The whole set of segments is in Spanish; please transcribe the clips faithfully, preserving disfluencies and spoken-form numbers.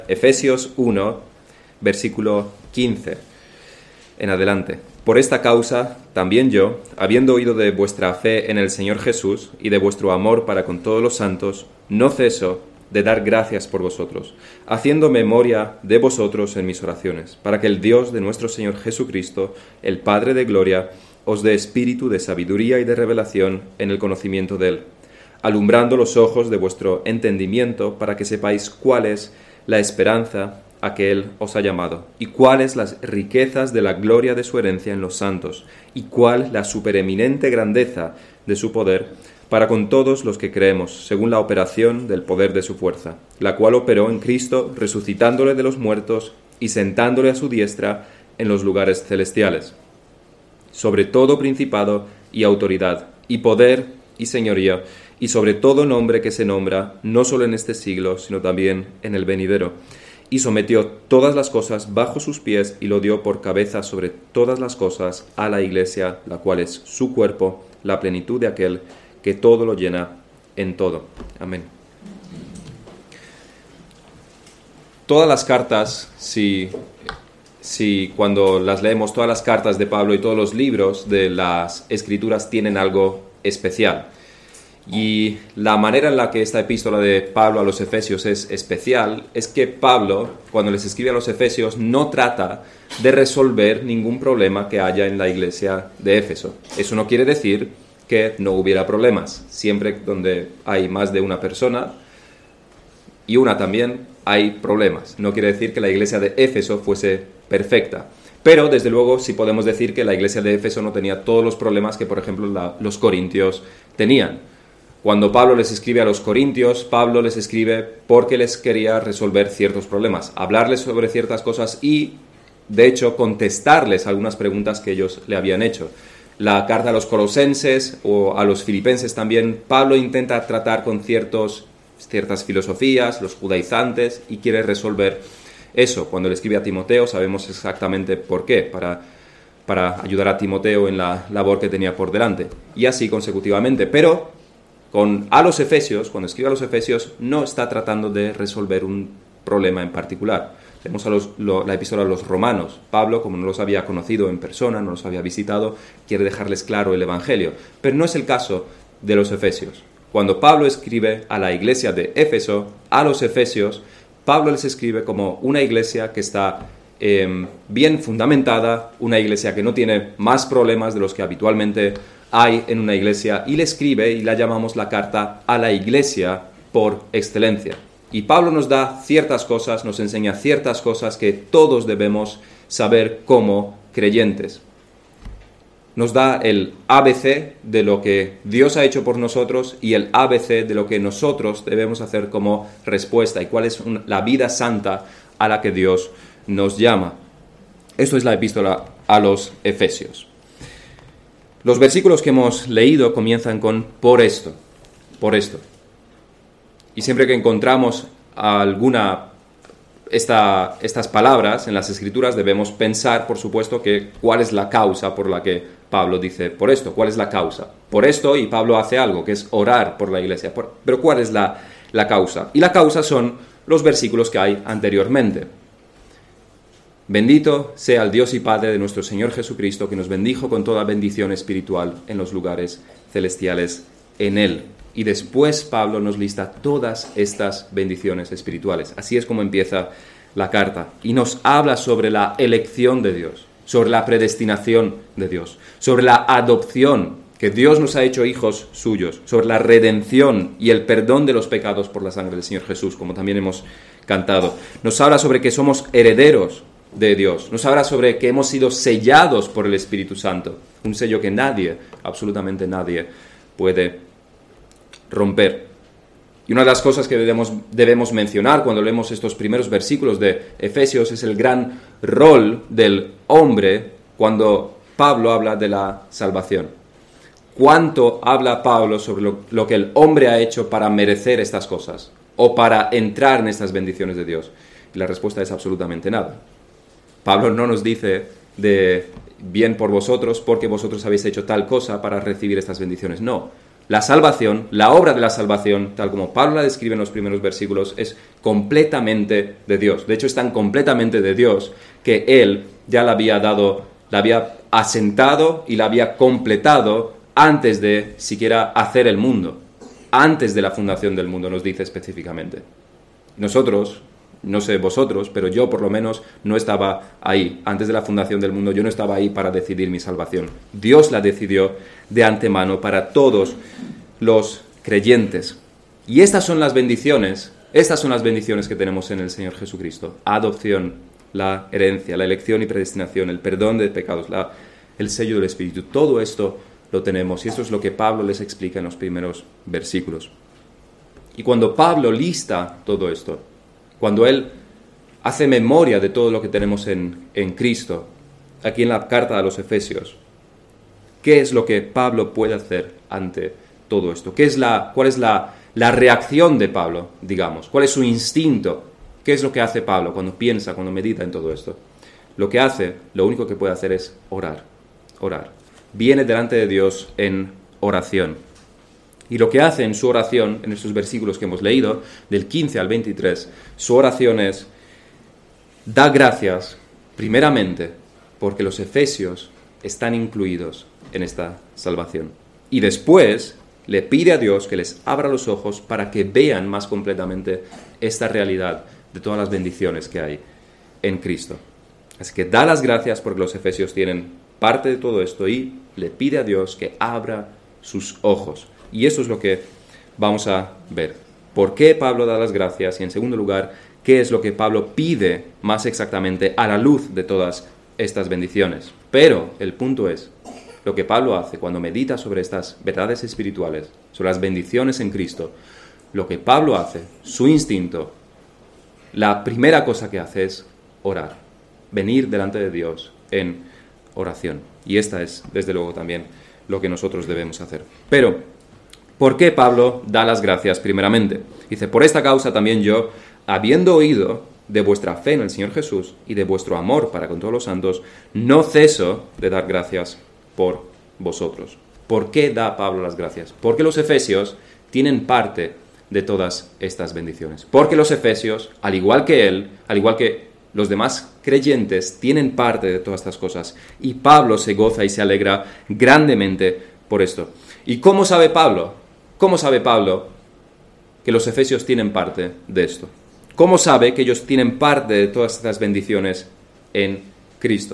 Efesios uno, versículo quince en adelante. Por esta causa, también yo, habiendo oído de vuestra fe en el Señor Jesús y de vuestro amor para con todos los santos, no ceso de dar gracias por vosotros, haciendo memoria de vosotros en mis oraciones, para que el Dios de nuestro Señor Jesucristo, el Padre de gloria, os dé espíritu de sabiduría y de revelación en el conocimiento de Él, alumbrando los ojos de vuestro entendimiento, para que sepáis cuál es la esperanza a que Él os ha llamado, y cuáles las riquezas de la gloria de su herencia en los santos, y cuál la supereminente grandeza de su poder para con todos los que creemos, según la operación del poder de su fuerza, la cual operó en Cristo, resucitándole de los muertos y sentándole a su diestra en los lugares celestiales, sobre todo principado y autoridad, y poder y señoría, y sobre todo nombre que se nombra, no solo en este siglo, sino también en el venidero, y sometió todas las cosas bajo sus pies y lo dio por cabeza sobre todas las cosas a la Iglesia, la cual es su cuerpo, la plenitud de aquel que todo lo llena en todo. Amén. Todas las cartas, si, si cuando las leemos, todas las cartas de Pablo y todos los libros de las Escrituras tienen algo especial. Y la manera en la que esta epístola de Pablo a los Efesios es especial es que Pablo, cuando les escribe a los Efesios, no trata de resolver ningún problema que haya en la iglesia de Éfeso. Eso no quiere decir que no hubiera problemas. Siempre donde hay más de una persona y una también hay problemas. No quiere decir que la iglesia de Éfeso fuese perfecta. Pero, desde luego, sí podemos decir que la iglesia de Éfeso no tenía todos los problemas que, por ejemplo, la, los corintios tenían. Cuando Pablo les escribe a los corintios, Pablo les escribe porque les quería resolver ciertos problemas, hablarles sobre ciertas cosas y, de hecho, contestarles algunas preguntas que ellos le habían hecho. La carta a los colosenses o a los filipenses también, Pablo intenta tratar con ciertos, ciertas filosofías, los judaizantes, y quiere resolver eso. Cuando le escribe a Timoteo sabemos exactamente por qué, para, para ayudar a Timoteo en la labor que tenía por delante, y así consecutivamente. Pero con, a los Efesios, cuando escribe a los Efesios, no está tratando de resolver un problema en particular. Tenemos a los, lo, la epístola a los romanos. Pablo, como no los había conocido en persona, no los había visitado, quiere dejarles claro el Evangelio. Pero no es el caso de los Efesios. Cuando Pablo escribe a la iglesia de Éfeso, a los Efesios, Pablo les escribe como una iglesia que está eh, bien fundamentada, una iglesia que no tiene más problemas de los que habitualmente hay en una iglesia, y le escribe y la llamamos la carta a la iglesia por excelencia. Y Pablo nos da ciertas cosas, nos enseña ciertas cosas que todos debemos saber como creyentes. Nos da el A B C de lo que Dios ha hecho por nosotros y el A B C de lo que nosotros debemos hacer como respuesta y cuál es un, la vida santa a la que Dios nos llama. Esto es la epístola a los Efesios. Los versículos que hemos leído comienzan con por esto, por esto. Y siempre que encontramos alguna esta, estas palabras en las Escrituras debemos pensar, por supuesto, que cuál es la causa por la que Pablo dice por esto, cuál es la causa. Por esto, y Pablo hace algo, que es orar por la iglesia. Por, pero ¿cuál es la, la causa? Y la causa son los versículos que hay anteriormente. Bendito sea el Dios y Padre de nuestro Señor Jesucristo, que nos bendijo con toda bendición espiritual en los lugares celestiales en Él. Y después Pablo nos lista todas estas bendiciones espirituales. Así es como empieza la carta. Y nos habla sobre la elección de Dios, sobre la predestinación de Dios, sobre la adopción, que Dios nos ha hecho hijos suyos, sobre la redención y el perdón de los pecados por la sangre del Señor Jesús, como también hemos cantado. Nos habla sobre que somos herederos de Dios. Nos habla sobre que hemos sido sellados por el Espíritu Santo, un sello que nadie, absolutamente nadie, puede romper. Y una de las cosas que debemos, debemos mencionar cuando leemos estos primeros versículos de Efesios es el gran rol del hombre cuando Pablo habla de la salvación. ¿Cuánto habla Pablo sobre lo, lo que el hombre ha hecho para merecer estas cosas o para entrar en estas bendiciones de Dios? Y la respuesta es absolutamente nada. Pablo no nos dice de bien por vosotros porque vosotros habéis hecho tal cosa para recibir estas bendiciones. No. La salvación, la obra de la salvación, tal como Pablo la describe en los primeros versículos, es completamente de Dios. De hecho, es tan completamente de Dios que Él ya la había dado, la había asentado y la había completado antes de siquiera hacer el mundo. Antes de la fundación del mundo, nos dice específicamente. Nosotros, no sé vosotros, pero yo por lo menos no estaba ahí. Antes de la fundación del mundo yo no estaba ahí para decidir mi salvación. Dios la decidió de antemano para todos los creyentes. Y estas son las bendiciones, estas son las bendiciones que tenemos en el Señor Jesucristo. Adopción, la herencia, la elección y predestinación, el perdón de pecados, la, el sello del Espíritu. Todo esto lo tenemos y esto es lo que Pablo les explica en los primeros versículos. Y cuando Pablo lista todo esto, cuando él hace memoria de todo lo que tenemos en, en Cristo, aquí en la carta a los Efesios, ¿qué es lo que Pablo puede hacer ante todo esto? ¿Qué es la, ¿Cuál es la, la reacción de Pablo, digamos? ¿Cuál es su instinto? ¿Qué es lo que hace Pablo cuando piensa, cuando medita en todo esto? Lo que hace, lo único que puede hacer es orar, orar. Viene delante de Dios en oración. Y lo que hace en su oración, en estos versículos que hemos leído, del quince al veintitrés, su oración es, da gracias, primeramente, porque los efesios están incluidos en esta salvación. Y después le pide a Dios que les abra los ojos para que vean más completamente esta realidad de todas las bendiciones que hay en Cristo. Así que da las gracias porque los efesios tienen parte de todo esto y le pide a Dios que abra sus ojos. Y eso es lo que vamos a ver. ¿Por qué Pablo da las gracias? Y en segundo lugar, ¿qué es lo que Pablo pide más exactamente a la luz de todas estas bendiciones? Pero el punto es, lo que Pablo hace cuando medita sobre estas verdades espirituales, sobre las bendiciones en Cristo, lo que Pablo hace, su instinto, la primera cosa que hace es orar, venir delante de Dios en oración. Y esta es, desde luego, también lo que nosotros debemos hacer. Pero, ¿por qué Pablo da las gracias primeramente? Dice, por esta causa también yo, habiendo oído de vuestra fe en el Señor Jesús y de vuestro amor para con todos los santos, no ceso de dar gracias por vosotros. ¿Por qué da Pablo las gracias? Porque los efesios tienen parte de todas estas bendiciones. Porque los efesios, al igual que él, al igual que los demás creyentes, tienen parte de todas estas cosas. Y Pablo se goza y se alegra grandemente por esto. ¿Y cómo sabe Pablo? ¿Cómo sabe Pablo que los efesios tienen parte de esto? ¿Cómo sabe que ellos tienen parte de todas estas bendiciones en Cristo?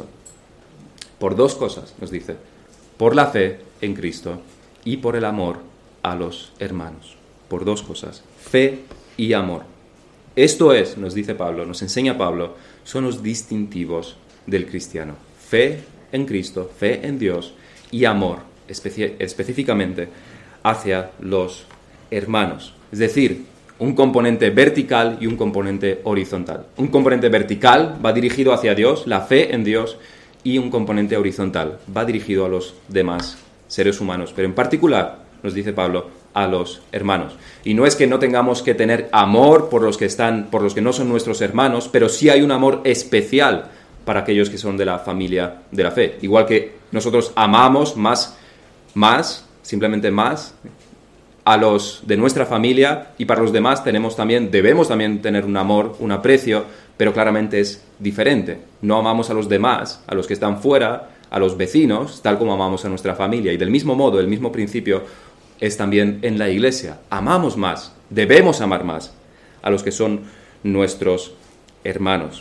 Por dos cosas, nos dice. Por la fe en Cristo y por el amor a los hermanos. Por dos cosas. Fe y amor. Esto es, nos dice Pablo, nos enseña Pablo, son los distintivos del cristiano. Fe en Cristo, fe en Dios y amor, especi- específicamente hacia los hermanos. Es decir, un componente vertical y un componente horizontal. Un componente vertical va dirigido hacia Dios, la fe en Dios, y un componente horizontal va dirigido a los demás seres humanos, pero en particular, nos dice Pablo, a los hermanos. Y no es que no tengamos que tener amor por los que están, por los que no son nuestros hermanos, pero sí hay un amor especial para aquellos que son de la familia de la fe. Igual que nosotros amamos más, más, simplemente más, a los de nuestra familia, y para los demás tenemos también, debemos también tener un amor, un aprecio, pero claramente es diferente. No amamos a los demás, a los que están fuera, a los vecinos, tal como amamos a nuestra familia. Y del mismo modo, el mismo principio es también en la iglesia. Amamos más, debemos amar más a los que son nuestros hermanos.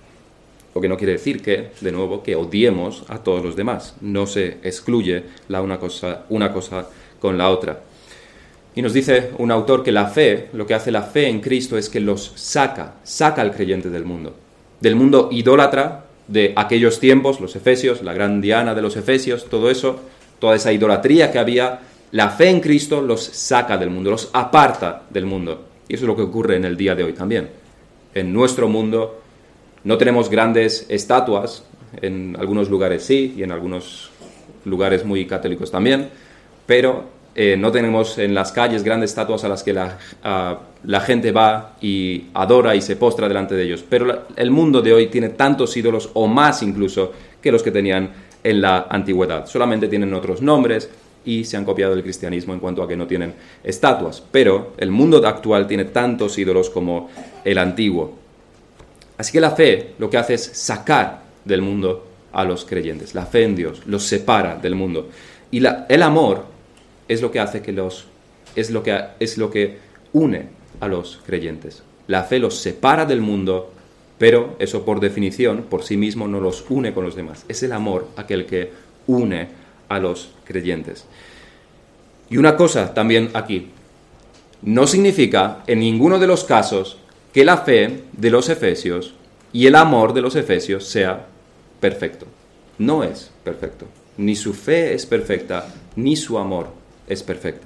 Lo que no quiere decir que, de nuevo, que odiemos a todos los demás. No se excluye la una cosa, una cosa con la otra. Y nos dice un autor que la fe, lo que hace la fe en Cristo es que los saca, saca al creyente del mundo. Del mundo idólatra de aquellos tiempos, los efesios, la gran Diana de los efesios, todo eso, toda esa idolatría que había. La fe en Cristo los saca del mundo, los aparta del mundo. Y eso es lo que ocurre en el día de hoy también. En nuestro mundo no tenemos grandes estatuas, en algunos lugares sí, y en algunos lugares muy católicos también, pero eh, no tenemos en las calles grandes estatuas a las que la, uh, la gente va y adora y se postra delante de ellos. Pero la, el mundo de hoy tiene tantos ídolos, o más incluso, que los que tenían en la antigüedad. Solamente tienen otros nombres, y se han copiado del cristianismo en cuanto a que no tienen estatuas. Pero el mundo actual tiene tantos ídolos como el antiguo. Así que la fe lo que hace es sacar del mundo a los creyentes. La fe en Dios los separa del mundo. Y la, el amor es lo que hace que los... es lo que, es lo que une a los creyentes. La fe los separa del mundo, pero eso por definición, por sí mismo, no los une con los demás. Es el amor aquel que une a los creyentes. Y una cosa también aquí, no significa en ninguno de los casos que la fe de los efesios y el amor de los efesios sea perfecto. No es perfecto. Ni su fe es perfecta, ni su amor es perfecto.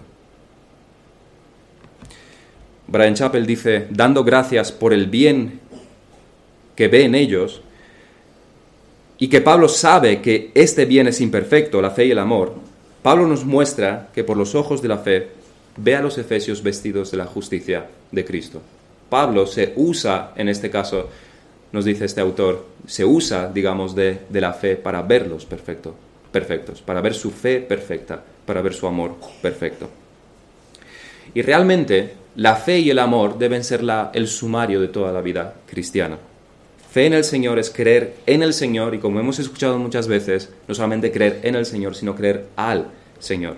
Bryan Chapell dice, dando gracias por el bien que ve en ellos, y que Pablo sabe que este bien es imperfecto, la fe y el amor, Pablo nos muestra que por los ojos de la fe ve a los efesios vestidos de la justicia de Cristo. Pablo se usa, en este caso, nos dice este autor, se usa, digamos, de, de la fe para verlos perfecto, perfectos, para ver su fe perfecta, para ver su amor perfecto. Y realmente, la fe y el amor deben ser la, el sumario de toda la vida cristiana. Fe en el Señor es creer en el Señor, y como hemos escuchado muchas veces, no solamente creer en el Señor, sino creer al Señor.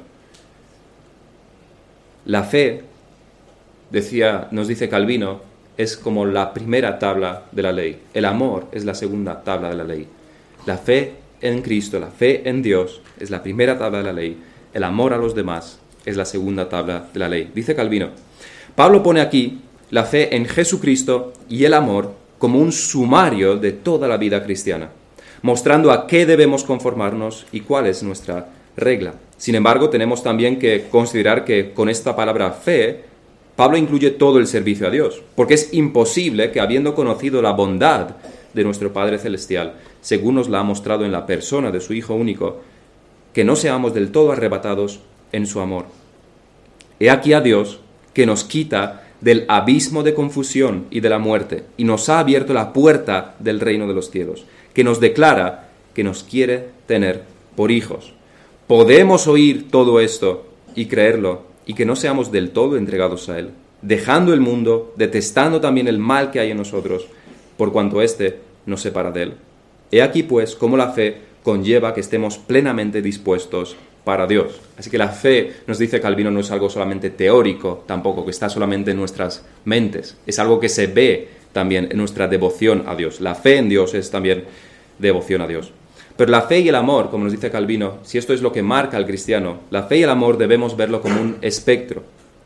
La fe, decía, nos dice Calvino, es como la primera tabla de la ley. El amor es la segunda tabla de la ley. La fe en Cristo, la fe en Dios, es la primera tabla de la ley. El amor a los demás es la segunda tabla de la ley. Dice Calvino, Pablo pone aquí la fe en Jesucristo y el amor como un sumario de toda la vida cristiana, mostrando a qué debemos conformarnos y cuál es nuestra regla. Sin embargo, tenemos también que considerar que con esta palabra fe, Pablo incluye todo el servicio a Dios, porque es imposible que, habiendo conocido la bondad de nuestro Padre Celestial, según nos la ha mostrado en la persona de su Hijo único, que no seamos del todo arrebatados en su amor. He aquí a Dios que nos quita del abismo de confusión y de la muerte, y nos ha abierto la puerta del reino de los cielos, que nos declara que nos quiere tener por hijos. Podemos oír todo esto y creerlo, y que no seamos del todo entregados a Él, dejando el mundo, detestando también el mal que hay en nosotros, por cuanto éste nos separa de Él. He aquí, pues, cómo la fe conlleva que estemos plenamente dispuestos para Dios. Así que la fe, nos dice Calvino, no es algo solamente teórico, tampoco, que está solamente en nuestras mentes. Es algo que se ve también en nuestra devoción a Dios. La fe en Dios es también devoción a Dios. Pero la fe y el amor, como nos dice Calvino, si esto es lo que marca al cristiano, la fe y el amor debemos verlo como un espectro.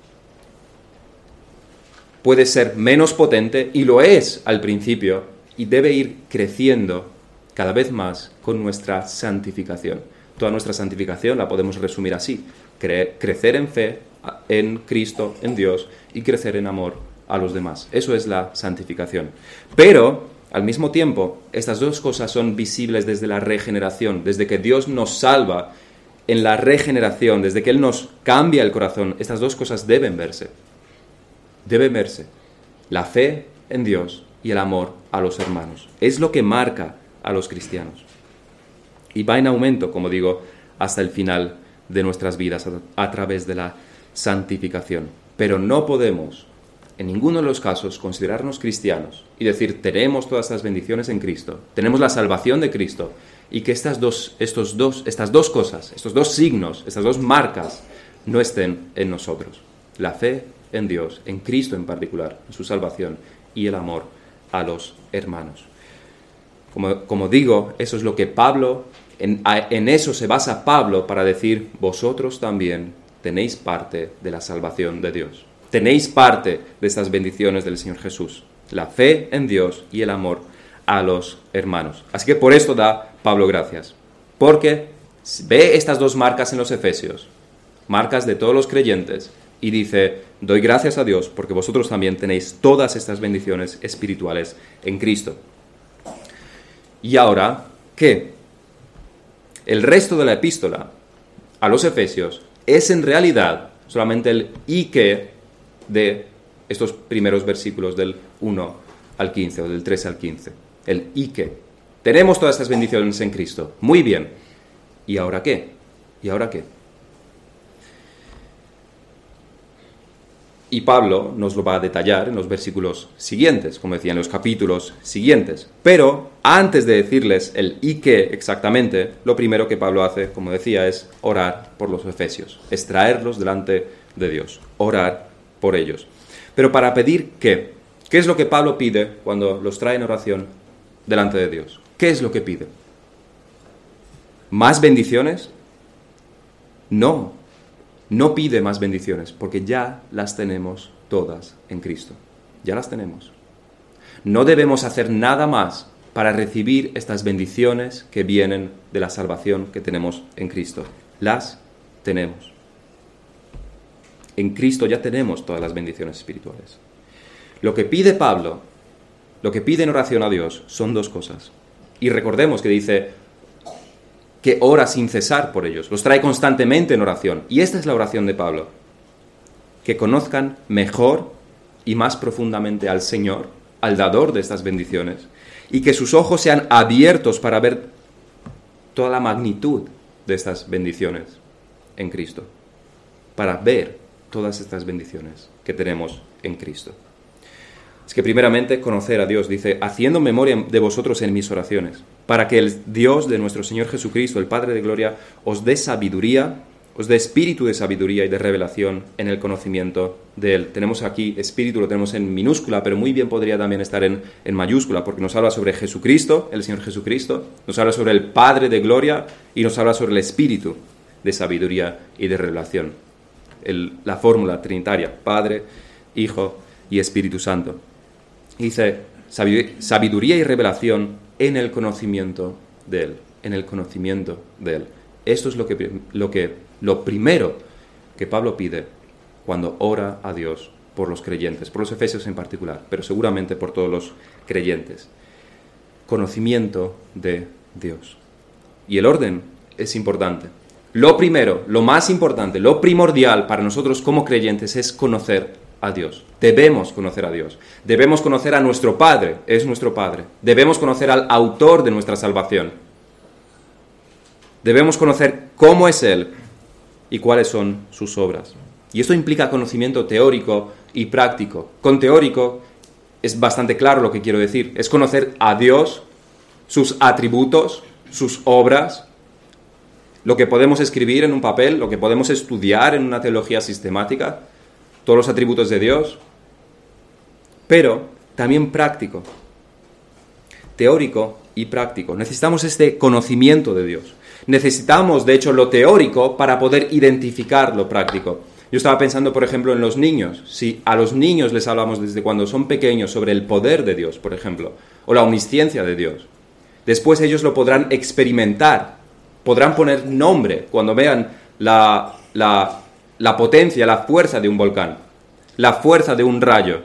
Puede ser menos potente, y lo es al principio, y debe ir creciendo cada vez más con nuestra santificación. Toda nuestra santificación la podemos resumir así: cre- crecer en fe, en Cristo, en Dios, y crecer en amor a los demás. Eso es la santificación. Pero, al mismo tiempo, estas dos cosas son visibles desde la regeneración, desde que Dios nos salva en la regeneración, desde que Él nos cambia el corazón. Estas dos cosas deben verse. Deben verse. La fe en Dios y el amor a los hermanos. Es lo que marca a los cristianos. Y va en aumento, como digo, hasta el final de nuestras vidas a, a través de la santificación. Pero no podemos, en ninguno de los casos, considerarnos cristianos y decir, tenemos todas estas bendiciones en Cristo, tenemos la salvación de Cristo, y que estas dos, estos dos, estas dos cosas, estos dos signos, estas dos marcas, no estén en nosotros. La fe en Dios, en Cristo en particular, en su salvación, y el amor a los hermanos. Como, como digo, eso es lo que Pablo, en, en eso se basa Pablo para decir, vosotros también tenéis parte de la salvación de Dios. Tenéis parte de estas bendiciones del Señor Jesús. La fe en Dios y el amor a los hermanos. Así que por esto da Pablo gracias. Porque ve estas dos marcas en los Efesios, marcas de todos los creyentes, y dice, doy gracias a Dios porque vosotros también tenéis todas estas bendiciones espirituales en Cristo. Y ahora, ¿qué? El resto de la epístola a los Efesios es en realidad solamente el y qué de estos primeros versículos del uno al quince, o del tres al quince. El y qué. Tenemos todas estas bendiciones en Cristo. Muy bien. ¿Y ahora qué? ¿Y ahora qué? Y Pablo nos lo va a detallar en los versículos siguientes, como decía, en los capítulos siguientes. Pero antes de decirles el y qué exactamente, lo primero que Pablo hace, como decía, es orar por los efesios, es traerlos delante de Dios, orar por ellos. Pero para pedir qué, ¿qué es lo que Pablo pide cuando los trae en oración delante de Dios? ¿Qué es lo que pide? ¿Más bendiciones? No. No pide más bendiciones, porque ya las tenemos todas en Cristo. Ya las tenemos. No debemos hacer nada más para recibir estas bendiciones que vienen de la salvación que tenemos en Cristo. Las tenemos. En Cristo ya tenemos todas las bendiciones espirituales. Lo que pide Pablo, lo que pide en oración a Dios, son dos cosas. Y recordemos que dice que ora sin cesar por ellos, los trae constantemente en oración. Y esta es la oración de Pablo. Que conozcan mejor y más profundamente al Señor, al dador de estas bendiciones, y que sus ojos sean abiertos para ver toda la magnitud de estas bendiciones en Cristo, para ver todas estas bendiciones que tenemos en Cristo. Es que primeramente conocer a Dios, dice, haciendo memoria de vosotros en mis oraciones, para que el Dios de nuestro Señor Jesucristo, el Padre de Gloria, os dé sabiduría, os dé espíritu de sabiduría y de revelación en el conocimiento de Él. Tenemos aquí espíritu, lo tenemos en minúscula, pero muy bien podría también estar en, en mayúscula, porque nos habla sobre Jesucristo, el Señor Jesucristo, nos habla sobre el Padre de Gloria y nos habla sobre el espíritu de sabiduría y de revelación. El, la fórmula trinitaria, Padre, Hijo y Espíritu Santo. Dice, sabiduría y revelación en el conocimiento de Él, en el conocimiento de Él. Esto es lo que, lo que, lo primero que Pablo pide cuando ora a Dios por los creyentes, por los efesios en particular, pero seguramente por todos los creyentes. Conocimiento de Dios. Y el orden es importante. Lo primero, lo más importante, lo primordial para nosotros como creyentes es conocer a Dios. Debemos conocer a Dios. Debemos conocer a nuestro Padre, es nuestro Padre. Debemos conocer al autor de nuestra salvación. Debemos conocer cómo es Él y cuáles son sus obras. Y esto implica conocimiento teórico y práctico. Con teórico es bastante claro lo que quiero decir. Es conocer a Dios, sus atributos, sus obras, lo que podemos escribir en un papel, lo que podemos estudiar en una teología sistemática, todos los atributos de Dios, pero también práctico, teórico y práctico. Necesitamos este conocimiento de Dios. Necesitamos, de hecho, lo teórico para poder identificar lo práctico. Yo estaba pensando, por ejemplo, en los niños. Si a los niños les hablamos desde cuando son pequeños sobre el poder de Dios, por ejemplo, o la omnisciencia de Dios, después ellos lo podrán experimentar, podrán poner nombre cuando vean la, la, la potencia, la fuerza de un volcán, la fuerza de un rayo.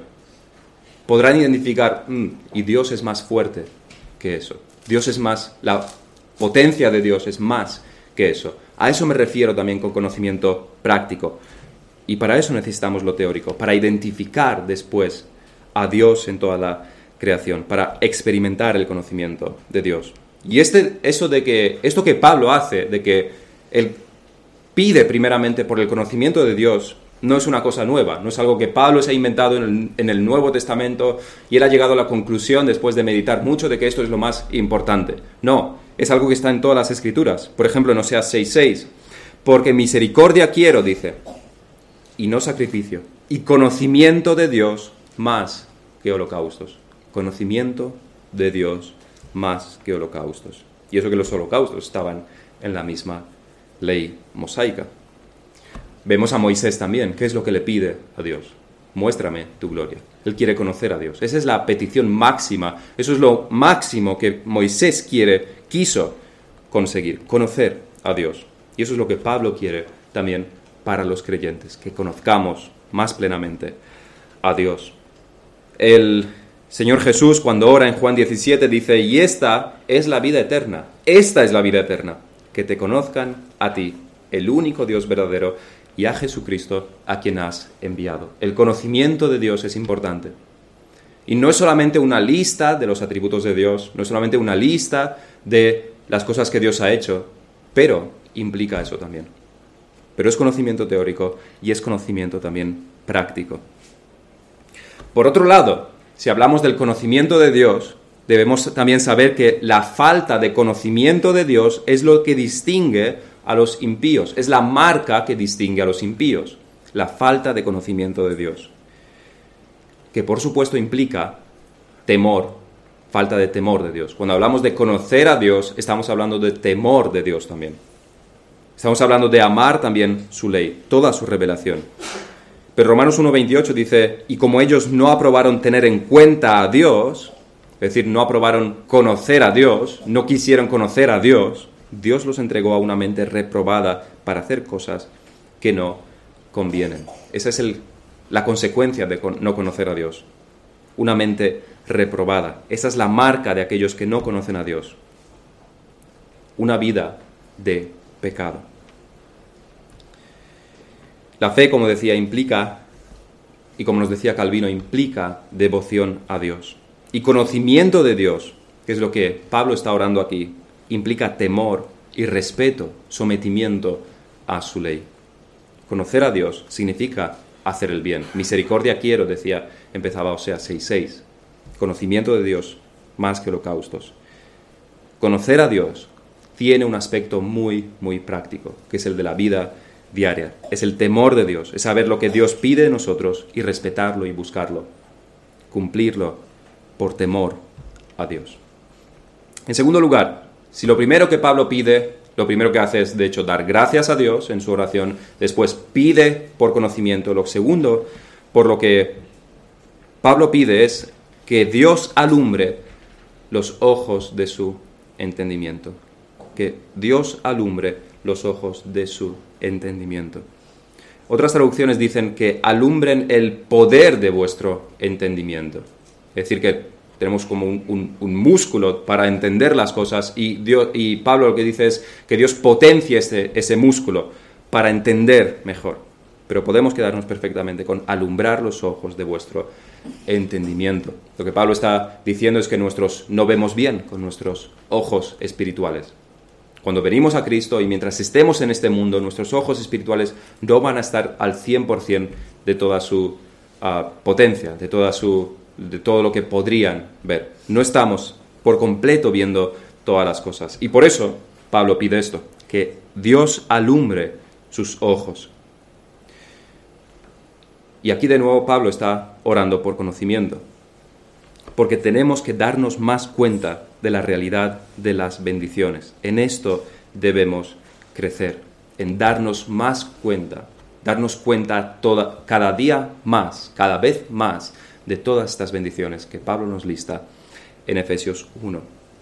Podrán identificar, mmm, y Dios es más fuerte que eso. Dios es más, la potencia de Dios es más que eso. A eso me refiero también con conocimiento práctico. Y para eso necesitamos lo teórico, para identificar después a Dios en toda la creación, para experimentar el conocimiento de Dios. Y este, eso de que, esto que Pablo hace, de que él pide primeramente por el conocimiento de Dios, no es una cosa nueva, no es algo que Pablo se ha inventado en el, en el Nuevo Testamento y él ha llegado a la conclusión después de meditar mucho de que esto es lo más importante. No, es algo que está en todas las Escrituras. Por ejemplo, en Oseas seis seis, porque misericordia quiero, dice, y no sacrificio, y conocimiento de Dios más que holocaustos. Conocimiento de Dios más que holocaustos. Y eso que los holocaustos estaban en la misma ley mosaica. Vemos a Moisés también. ¿Qué es lo que le pide a Dios? Muéstrame tu gloria. Él quiere conocer a Dios. Esa es la petición máxima. Eso es lo máximo que Moisés quiere, quiso conseguir. Conocer a Dios. Y eso es lo que Pablo quiere también para los creyentes. Que conozcamos más plenamente a Dios. El Señor Jesús, cuando ora en Juan diecisiete, dice, y esta es la vida eterna. Esta es la vida eterna. Que te conozcan a ti, el único Dios verdadero, y a Jesucristo, a quien has enviado. El conocimiento de Dios es importante. Y no es solamente una lista de los atributos de Dios, no es solamente una lista de las cosas que Dios ha hecho, pero implica eso también. Pero es conocimiento teórico y es conocimiento también práctico. Por otro lado, si hablamos del conocimiento de Dios, debemos también saber que la falta de conocimiento de Dios es lo que distingue a los impíos, es la marca que distingue a los impíos, la falta de conocimiento de Dios, que por supuesto implica temor, falta de temor de Dios. Cuando hablamos de conocer a Dios, estamos hablando de temor de Dios también. Estamos hablando de amar también su ley, toda su revelación. Pero Romanos uno veintiocho dice, y como ellos no aprobaron tener en cuenta a Dios, es decir, no aprobaron conocer a Dios, no quisieron conocer a Dios, Dios los entregó a una mente reprobada para hacer cosas que no convienen. Esa es el, la consecuencia de con, no conocer a Dios. Una mente reprobada. Esa es la marca de aquellos que no conocen a Dios. Una vida de pecado. La fe, como decía, implica, y como nos decía Calvino, implica devoción a Dios. Y conocimiento de Dios, que es lo que Pablo está orando aquí, implica temor y respeto, sometimiento a su ley. Conocer a Dios significa hacer el bien. Misericordia quiero, decía, empezaba Oseas seis seis. Conocimiento de Dios más que holocaustos. Conocer a Dios tiene un aspecto muy, muy práctico, que es el de la vida diaria. Es el temor de Dios, es saber lo que Dios pide de nosotros y respetarlo y buscarlo, cumplirlo por temor a Dios. En segundo lugar, si lo primero que Pablo pide, lo primero que hace es, de hecho, dar gracias a Dios en su oración, después pide por conocimiento. Lo segundo, por lo que Pablo pide es que Dios alumbre los ojos de su entendimiento. Que Dios alumbre los ojos de su entendimiento. Otras traducciones dicen que alumbren el poder de vuestro entendimiento. Es decir, que tenemos como un, un, un músculo para entender las cosas y, Dios, y Pablo lo que dice es que Dios potencie ese, ese músculo para entender mejor. Pero podemos quedarnos perfectamente con alumbrar los ojos de vuestro entendimiento. Lo que Pablo está diciendo es que nuestros, no vemos bien con nuestros ojos espirituales. Cuando venimos a Cristo y mientras estemos en este mundo, nuestros ojos espirituales no van a estar al cien por ciento de toda su uh, potencia, de, toda su, de todo lo que podrían ver. No estamos por completo viendo todas las cosas. Y por eso Pablo pide esto, que Dios alumbre sus ojos. Y aquí de nuevo Pablo está orando por conocimiento, porque tenemos que darnos más cuenta de la realidad de las bendiciones. En esto debemos crecer, en darnos más cuenta, darnos cuenta toda, cada día más, cada vez más, de todas estas bendiciones que Pablo nos lista en Efesios uno.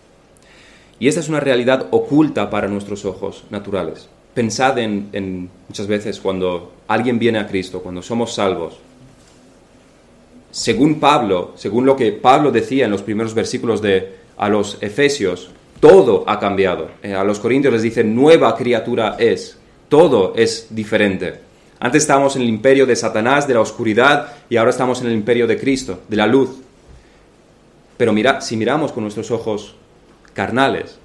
Y esta es una realidad oculta para nuestros ojos naturales. Pensad en, en muchas veces cuando alguien viene a Cristo, cuando somos salvos. Según Pablo, según lo que Pablo decía en los primeros versículos de a los Efesios, todo ha cambiado. Eh, a los Corintios les dice, nueva criatura es. Todo es diferente. Antes estábamos en el imperio de Satanás, de la oscuridad, y ahora estamos en el imperio de Cristo, de la luz. Pero mira, si miramos con nuestros ojos carnales,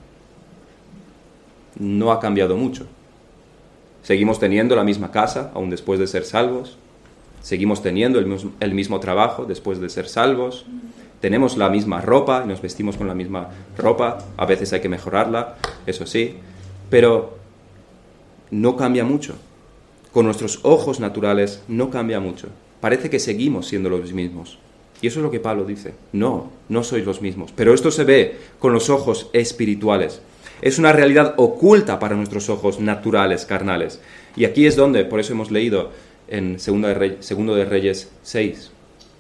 no ha cambiado mucho. Seguimos teniendo la misma casa, aún después de ser salvos. Seguimos teniendo el mismo, el mismo trabajo después de ser salvos. Tenemos la misma ropa y nos vestimos con la misma ropa. A veces hay que mejorarla, eso sí. Pero no cambia mucho. Con nuestros ojos naturales no cambia mucho. Parece que seguimos siendo los mismos. Y eso es lo que Pablo dice. No, no sois los mismos. Pero esto se ve con los ojos espirituales. Es una realidad oculta para nuestros ojos naturales, carnales. Y aquí es donde, por eso hemos leído en Segundo de Reyes, Segundo de Reyes seis.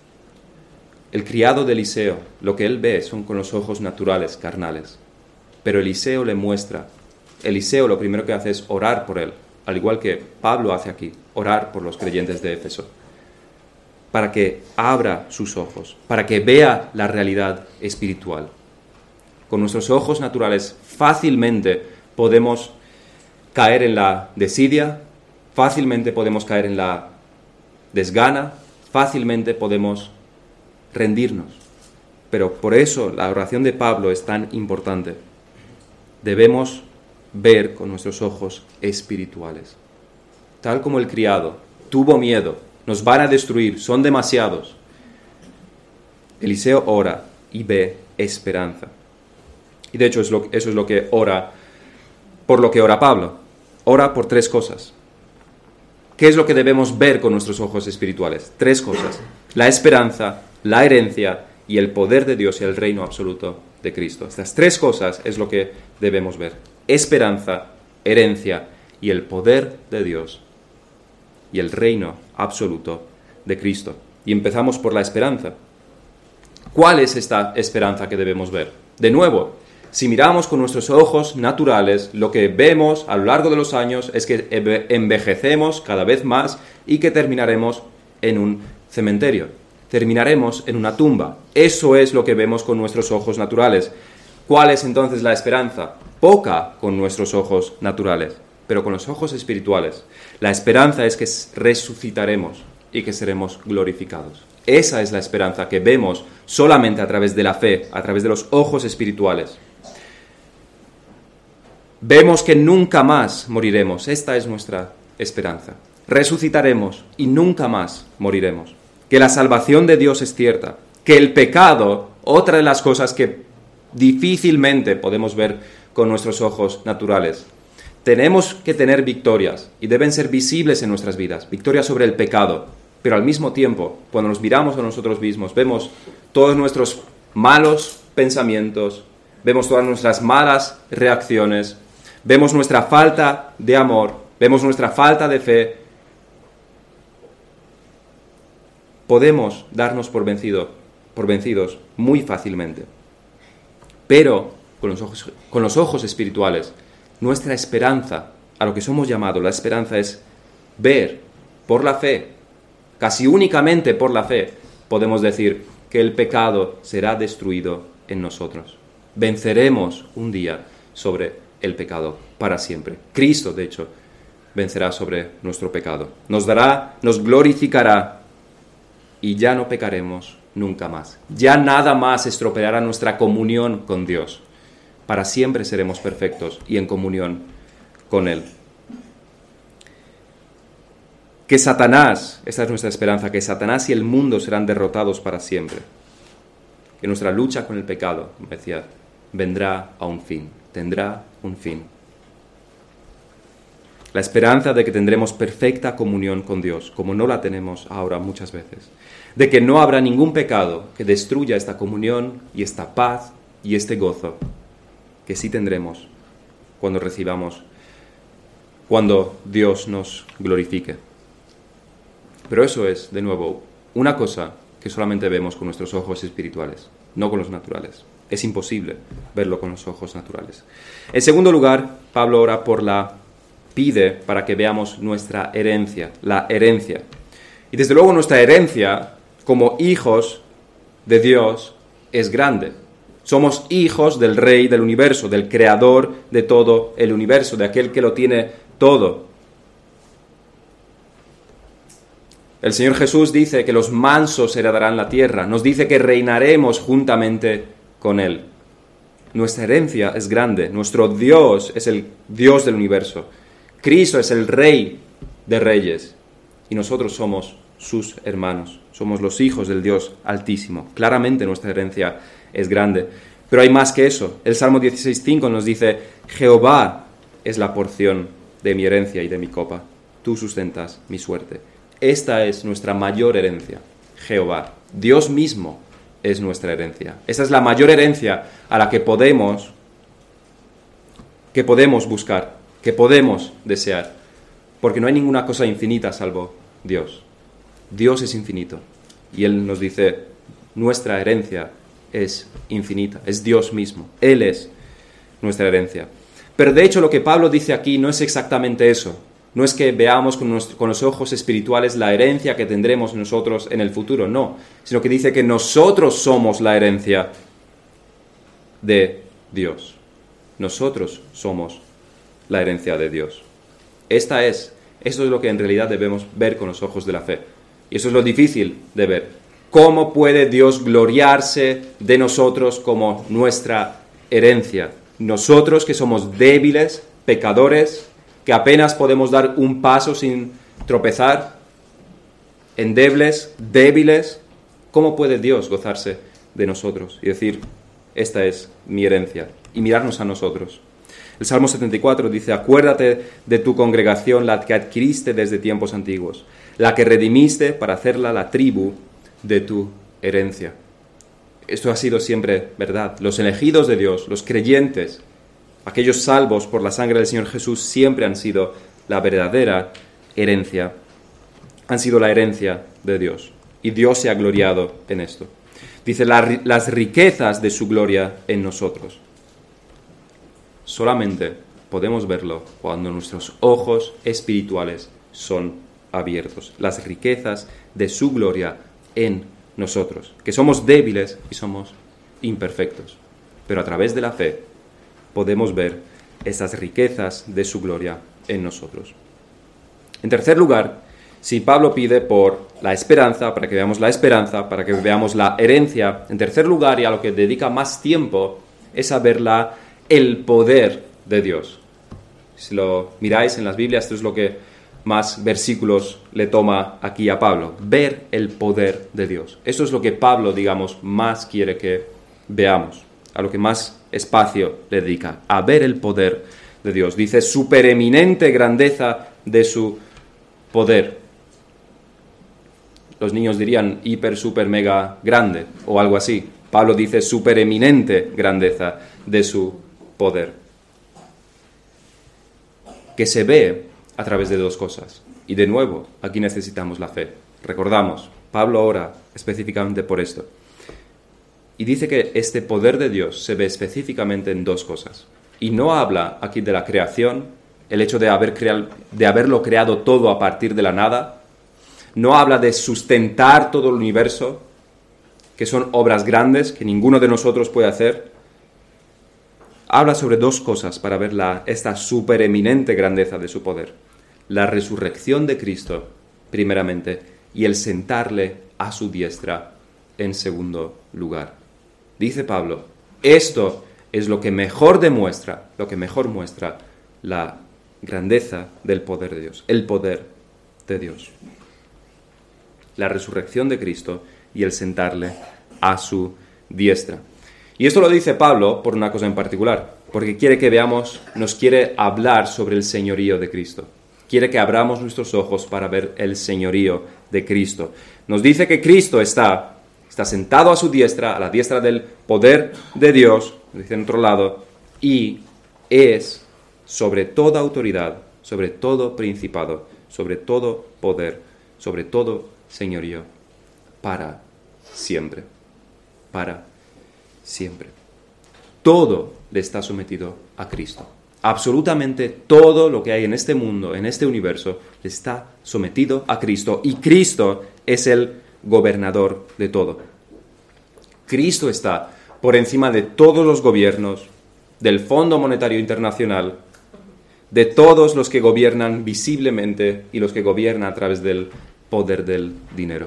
El criado de Eliseo, lo que él ve son con los ojos naturales, carnales. Pero Eliseo le muestra. Eliseo lo primero que hace es orar por él, al igual que Pablo hace aquí, orar por los creyentes de Éfeso, para que abra sus ojos, para que vea la realidad espiritual. Con nuestros ojos naturales fácilmente podemos caer en la desidia, fácilmente podemos caer en la desgana, fácilmente podemos rendirnos. Pero por eso la oración de Pablo es tan importante. Debemos ver con nuestros ojos espirituales. Tal como el criado tuvo miedo, nos van a destruir, son demasiados. Eliseo ora y ve esperanza. Y de hecho es lo, eso es lo que ora, por lo que ora Pablo. Ora por tres cosas. ¿Qué es lo que debemos ver con nuestros ojos espirituales? Tres cosas. La esperanza, la herencia y el poder de Dios y el reino absoluto de Cristo. Estas tres cosas es lo que debemos ver. Esperanza, herencia y el poder de Dios y el reino absoluto de Cristo. Y empezamos por la esperanza. ¿Cuál es esta esperanza que debemos ver? De nuevo, si miramos con nuestros ojos naturales, lo que vemos a lo largo de los años es que envejecemos cada vez más y que terminaremos en un cementerio. Terminaremos en una tumba. Eso es lo que vemos con nuestros ojos naturales. ¿Cuál es entonces la esperanza? Poca con nuestros ojos naturales, pero con los ojos espirituales. La esperanza es que resucitaremos y que seremos glorificados. Esa es la esperanza que vemos solamente a través de la fe, a través de los ojos espirituales. Vemos que nunca más moriremos. Esta es nuestra esperanza. Resucitaremos y nunca más moriremos. Que la salvación de Dios es cierta. Que el pecado, otra de las cosas que difícilmente podemos ver con nuestros ojos naturales. Tenemos que tener victorias y deben ser visibles en nuestras vidas. Victorias sobre el pecado. Pero al mismo tiempo, cuando nos miramos a nosotros mismos, vemos todos nuestros malos pensamientos, vemos todas nuestras malas reacciones, vemos nuestra falta de amor, vemos nuestra falta de fe. Podemos darnos por vencido, por vencidos muy fácilmente. Pero con los ojos, con los ojos espirituales, nuestra esperanza, a lo que somos llamados, la esperanza es ver por la fe, casi únicamente por la fe, podemos decir que el pecado será destruido en nosotros. Venceremos un día sobre el pecado para siempre. Cristo, de hecho, vencerá sobre nuestro pecado. Nos dará, nos glorificará y ya no pecaremos nunca más. Ya nada más estropeará nuestra comunión con Dios. Para siempre seremos perfectos y en comunión con Él. Que Satanás, esta es nuestra esperanza, que Satanás y el mundo serán derrotados para siempre. Que nuestra lucha con el pecado, como decía, vendrá a un fin, tendrá un fin. La esperanza de que tendremos perfecta comunión con Dios, como no la tenemos ahora muchas veces. De que no habrá ningún pecado que destruya esta comunión y esta paz y este gozo que sí tendremos cuando recibamos, cuando Dios nos glorifique. Pero eso es, de nuevo, una cosa que solamente vemos con nuestros ojos espirituales, no con los naturales. Es imposible verlo con los ojos naturales. En segundo lugar, Pablo ora por la, pide para que veamos nuestra herencia, la herencia. Y desde luego nuestra herencia, como hijos de Dios, es grande. Somos hijos del Rey del universo, del Creador de todo el universo, de aquel que lo tiene todo. El Señor Jesús dice que los mansos heredarán la tierra. Nos dice que reinaremos juntamente con Él. Nuestra herencia es grande. Nuestro Dios es el Dios del universo. Cristo es el Rey de reyes. Y nosotros somos sus hermanos. Somos los hijos del Dios Altísimo. Claramente nuestra herencia es grande. Pero hay más que eso. El Salmo dieciséis cinco nos dice: Jehová es la porción de mi herencia y de mi copa. Tú sustentas mi suerte. Esta es nuestra mayor herencia, Jehová. Dios mismo es nuestra herencia. Esta es la mayor herencia a la que podemos, que podemos buscar, que podemos desear, porque no hay ninguna cosa infinita salvo Dios. Dios es infinito y Él nos dice, nuestra herencia es infinita, es Dios mismo. Él es nuestra herencia. Pero de hecho lo que Pablo dice aquí no es exactamente eso. No es que veamos con, nuestro, con los ojos espirituales la herencia que tendremos nosotros en el futuro, no. Sino que dice que nosotros somos la herencia de Dios. Nosotros somos la herencia de Dios. Esta es, esto es lo que en realidad debemos ver con los ojos de la fe. Y eso es lo difícil de ver. ¿Cómo puede Dios gloriarse de nosotros como nuestra herencia? Nosotros que somos débiles, pecadores, que apenas podemos dar un paso sin tropezar, endebles, débiles, ¿cómo puede Dios gozarse de nosotros y decir, esta es mi herencia, y mirarnos a nosotros. El Salmo setenta y cuatro dice, acuérdate de tu congregación, la que adquiriste desde tiempos antiguos, la que redimiste para hacerla la tribu de tu herencia. Esto ha sido siempre verdad. Los elegidos de Dios, los creyentes, aquellos salvos por la sangre del Señor Jesús, siempre han sido la verdadera herencia, han sido la herencia de Dios. Y Dios se ha gloriado en esto. Dice, la, las riquezas de su gloria en nosotros. Solamente podemos verlo cuando nuestros ojos espirituales son abiertos. Las riquezas de su gloria en nosotros. Que somos débiles y somos imperfectos. Pero a través de la fe podemos ver esas riquezas de su gloria en nosotros. En tercer lugar, si Pablo pide por la esperanza, para que veamos la esperanza, para que veamos la herencia, en tercer lugar, y a lo que dedica más tiempo, es a ver la, el poder de Dios. Si lo miráis en las Biblias, esto es lo que más versículos le toma aquí a Pablo. Ver el poder de Dios. Eso es lo que Pablo, digamos, más quiere que veamos, a lo que más espacio le dedica, a ver el poder de Dios. Dice, supereminente grandeza de su poder. Los niños dirían hiper, super, mega grande o algo así. Pablo dice supereminente grandeza de su poder. Que se ve a través de dos cosas. Y de nuevo, aquí necesitamos la fe. Recordamos, Pablo ora específicamente por esto. Y dice que este poder de Dios se ve específicamente en dos cosas. Y no habla aquí de la creación, el hecho de, haber crea- de haberlo creado todo a partir de la nada. No habla de sustentar todo el universo, que son obras grandes que ninguno de nosotros puede hacer. Habla sobre dos cosas para ver la, esta supereminente grandeza de su poder. La resurrección de Cristo, primeramente, y el sentarle a su diestra en segundo lugar. Dice Pablo, esto es lo que mejor demuestra, lo que mejor muestra la grandeza del poder de Dios, el poder de Dios. La resurrección de Cristo y el sentarle a su diestra. Y esto lo dice Pablo por una cosa en particular, porque quiere que veamos, nos quiere hablar sobre el señorío de Cristo. Quiere que abramos nuestros ojos para ver el señorío de Cristo. Nos dice que Cristo está, está sentado a su diestra, a la diestra del poder de Dios, dice en otro lado, y es sobre toda autoridad, sobre todo principado, sobre todo poder, sobre todo señorío, para siempre, para siempre. Todo le está sometido a Cristo. Absolutamente todo lo que hay en este mundo, en este universo, le está sometido a Cristo. Y Cristo es el gobernador de todo. Cristo está por encima de todos los gobiernos, del Fondo Monetario Internacional, de todos los que gobiernan visiblemente y los que gobiernan a través del poder del dinero.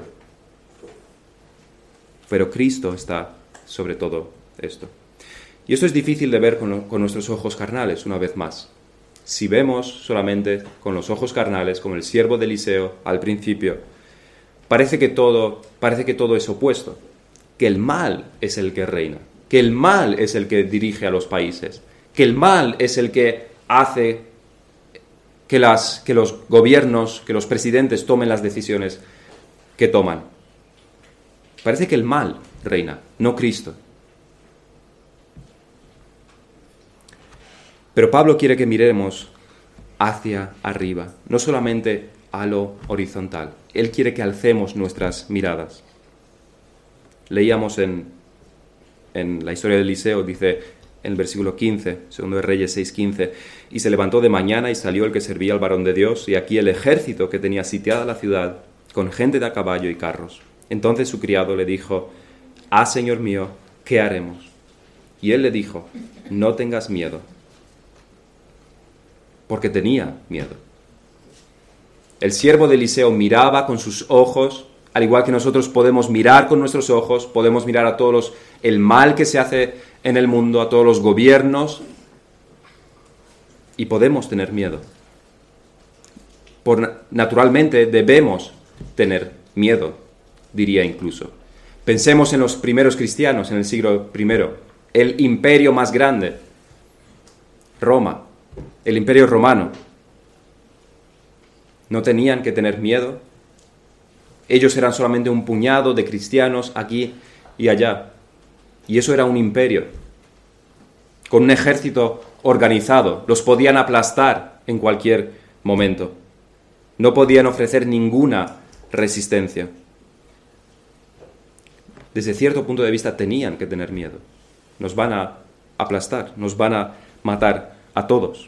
Pero Cristo está sobre todo esto. Y esto es difícil de ver con, con nuestros ojos carnales, una vez más. Si vemos solamente con los ojos carnales, como el siervo de Eliseo al principio, parece que todo, parece que todo es opuesto, que el mal es el que reina, que el mal es el que dirige a los países, que el mal es el que hace que, las, que los gobiernos, que los presidentes tomen las decisiones que toman. Parece que el mal reina, no Cristo. Pero Pablo quiere que miremos hacia arriba, no solamente a lo horizontal. Él quiere que alcemos nuestras miradas. Leíamos en, en la historia de Eliseo, dice en el versículo quince, segundo de Reyes seis quince, y se levantó de mañana y salió el que servía al varón de Dios, y aquí el ejército que tenía sitiada la ciudad, con gente de a caballo y carros. Entonces su criado le dijo, ah, Señor mío, ¿qué haremos? Y él le dijo, no tengas miedo, porque tenía miedo. El siervo de Eliseo miraba con sus ojos, al igual que nosotros podemos mirar con nuestros ojos, podemos mirar a todos los, el mal que se hace en el mundo, a todos los gobiernos, y podemos tener miedo. Por, naturalmente debemos tener miedo, diría incluso. Pensemos en los primeros cristianos en el siglo primero, el imperio más grande, Roma, el imperio romano. ¿No tenían que tener miedo? Ellos eran solamente un puñado de cristianos aquí y allá. Y eso era un imperio, con un ejército organizado. Los podían aplastar en cualquier momento. No podían ofrecer ninguna resistencia. Desde cierto punto de vista tenían que tener miedo. Nos van a aplastar, nos van a matar a todos.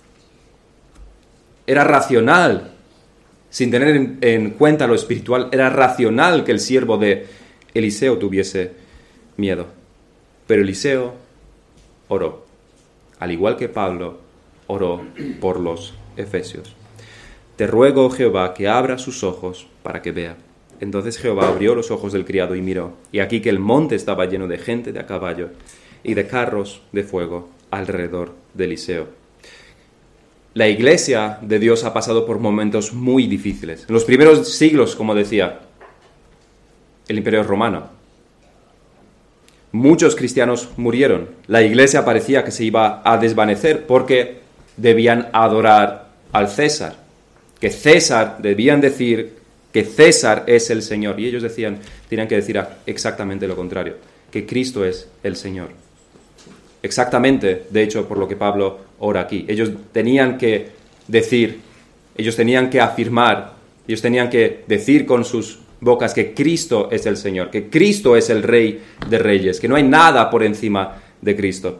Era racional, sin tener en, en cuenta lo espiritual, era racional que el siervo de Eliseo tuviese miedo. Pero Eliseo oró, al igual que Pablo oró por los efesios. Te ruego, oh Jehová, que abra sus ojos para que vea. Entonces Jehová abrió los ojos del criado y miró, y aquí que el monte estaba lleno de gente de a caballo y de carros de fuego alrededor de Eliseo. La iglesia de Dios ha pasado por momentos muy difíciles. En los primeros siglos, como decía, el Imperio Romano. Muchos cristianos murieron. La iglesia parecía que se iba a desvanecer porque debían adorar al César. Que César, debían decir que César es el Señor. Y ellos decían, tenían que decir exactamente lo contrario, que Cristo es el Señor. Exactamente, de hecho, por lo que Pablo ora aquí. Ellos tenían que decir, ellos tenían que afirmar, ellos tenían que decir con sus bocas que Cristo es el Señor, que Cristo es el Rey de Reyes, que no hay nada por encima de Cristo.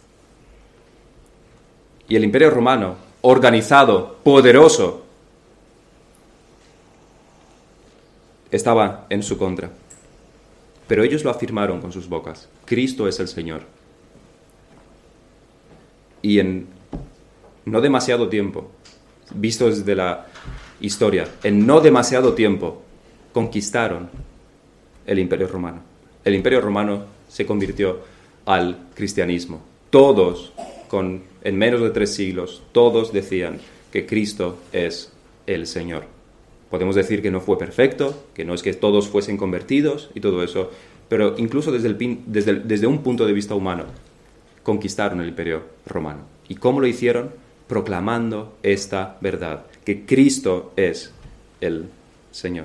Y el Imperio Romano, organizado, poderoso, estaba en su contra. Pero ellos lo afirmaron con sus bocas. Cristo es el Señor. Y en no demasiado tiempo, visto desde la historia, en no demasiado tiempo, conquistaron el Imperio Romano. El Imperio Romano se convirtió al cristianismo. Todos, con, en menos de tres siglos, todos decían que Cristo es el Señor. Podemos decir que no fue perfecto, que no es que todos fuesen convertidos y todo eso, pero incluso desde, el, desde, el, desde un punto de vista humano, conquistaron el Imperio Romano. ¿Y cómo lo hicieron? Proclamando esta verdad, que Cristo es el Señor.